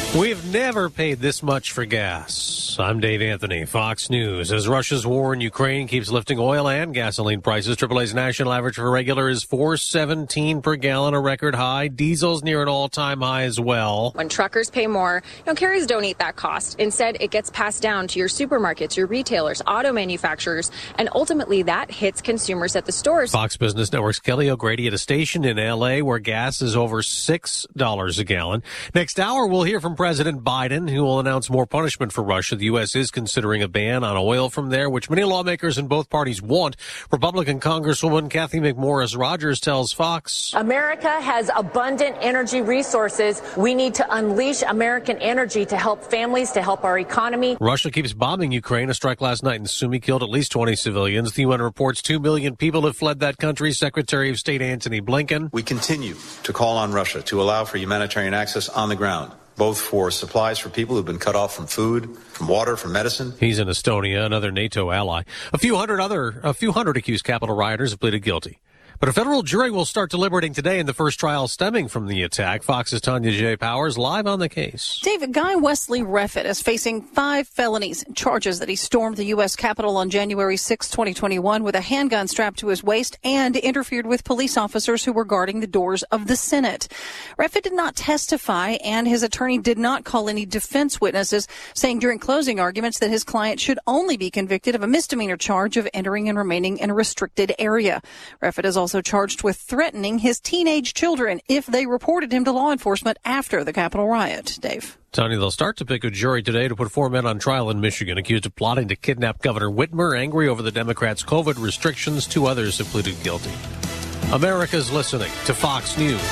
We've never paid this much for gas. I'm Dave Anthony, Fox News. As Russia's war in Ukraine keeps lifting oil and gasoline prices, AAA's national average for regular is $4.17 per gallon, a record high. Diesel's near an all-time high as well. When truckers pay more, carriers don't eat that cost. Instead, it gets passed down to your supermarkets, your retailers, auto manufacturers, and ultimately that hits consumers at the stores. Fox Business Network's Kelly O'Grady at a station in L.A. where gas is over $6 a gallon. Next hour, we'll hear from President Biden, who will announce more punishment for Russia. The U.S. is considering a ban on oil from there, which many lawmakers in both parties want. Republican Congresswoman Kathy McMorris Rodgers tells Fox, America has abundant energy resources. We need to unleash American energy to help families, to help our economy. Russia keeps bombing Ukraine. A strike last night in Sumy killed at least 20 civilians. The UN reports 2 million people have fled that country. Secretary of State Antony Blinken. We continue to call on Russia to allow for humanitarian access on the ground, both for supplies for people who've been cut off from food, from water, from medicine. He's in Estonia, another NATO ally. A few hundred accused Capitol rioters have pleaded guilty. But a federal jury will start deliberating today in the first trial stemming from the attack. Fox's Tanya J. Powers live on the case. David, Guy Wesley Reffitt is facing 5 felonies charges that he stormed the U.S. Capitol on January 6, 2021 with a handgun strapped to his waist and interfered with police officers who were guarding the doors of the Senate. Reffitt did not testify, and his attorney did not call any defense witnesses, saying during closing arguments that his client should only be convicted of a misdemeanor charge of entering and remaining in a restricted area. Reffitt is also charged with threatening his teenage children if they reported him to law enforcement after the Capitol riot. Dave. Tony, they'll start to pick a jury today to put 4 men on trial in Michigan accused of plotting to kidnap Governor Whitmer. Angry over the Democrats' COVID restrictions, 2 others have pleaded guilty. America's listening to Fox News.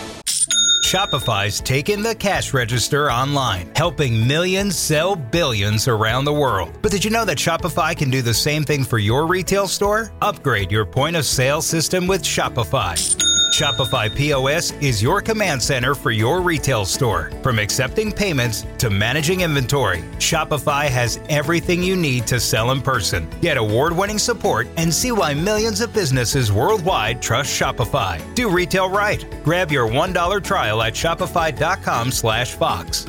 Shopify's taken the cash register online, helping millions sell billions around the world. But did you know that Shopify can do the same thing for your retail store? Upgrade your point of sale system with Shopify. Shopify POS is your command center for your retail store. From accepting payments to managing inventory, Shopify has everything you need to sell in person. Get award-winning support and see why millions of businesses worldwide trust Shopify. Do retail right. Grab your $1 trial at shopify.com/Fox.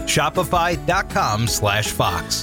Shopify.com/Fox.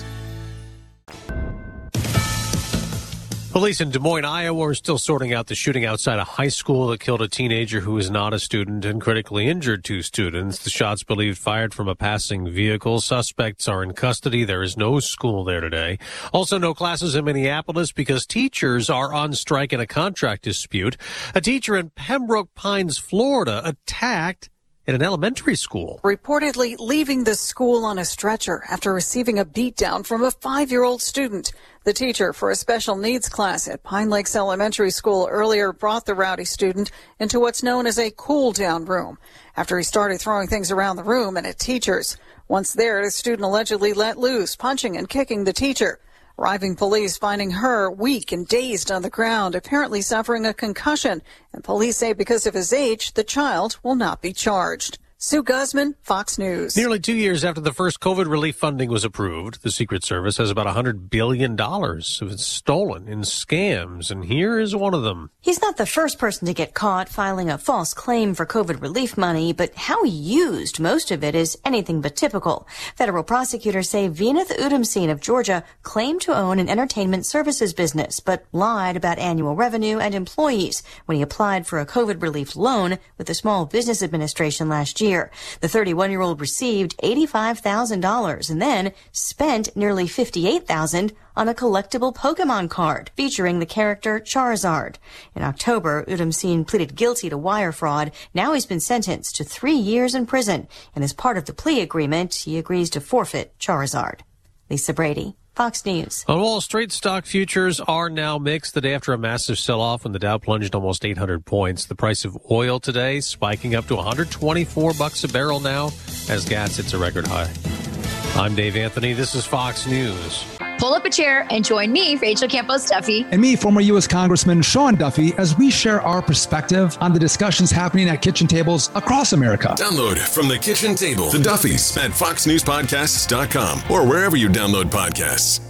Police in Des Moines, Iowa are still sorting out the shooting outside a high school that killed a teenager who was not a student and critically injured 2 students. The shots believed fired from a passing vehicle. Suspects are in custody. There is no school there today. Also, no classes in Minneapolis because teachers are on strike in a contract dispute. A teacher in Pembroke Pines, Florida, attacked in an elementary school. Reportedly leaving the school on a stretcher after receiving a beatdown from a 5-year-old student. The teacher for a special needs class at Pine Lakes Elementary School earlier brought the rowdy student into what's known as a cool-down room after he started throwing things around the room and at teachers. Once there, the student allegedly let loose, punching and kicking the teacher. Arriving police finding her weak and dazed on the ground, apparently suffering a concussion. And police say because of his age, the child will not be charged. Sue Guzman, Fox News. Nearly 2 years after the first COVID relief funding was approved, the Secret Service has about $100 billion of it stolen in scams, and here is one of them. He's not the first person to get caught filing a false claim for COVID relief money, but how he used most of it is anything but typical. Federal prosecutors say Veneth Udamseen of Georgia claimed to own an entertainment services business, but lied about annual revenue and employees when he applied for a COVID relief loan with the Small Business Administration last year. The 31-year-old received $85,000 and then spent nearly $58,000 on a collectible Pokemon card featuring the character Charizard. In October, Udamseen pleaded guilty to wire fraud. Now he's been sentenced to 3 years in prison, and as part of the plea agreement, he agrees to forfeit Charizard. Lisa Brady, Fox News. On Wall Street, stock futures are now mixed the day after a massive sell-off when the Dow plunged almost 800 points. The price of oil today spiking up to $124 a barrel now as gas hits a record high. I'm Dave Anthony. This is Fox News. Pull up a chair and join me, Rachel Campos Duffy. And me, former U.S. Congressman Sean Duffy, as we share our perspective on the discussions happening at kitchen tables across America. Download From the Kitchen Table, The Duffys, at foxnewspodcasts.com or wherever you download podcasts.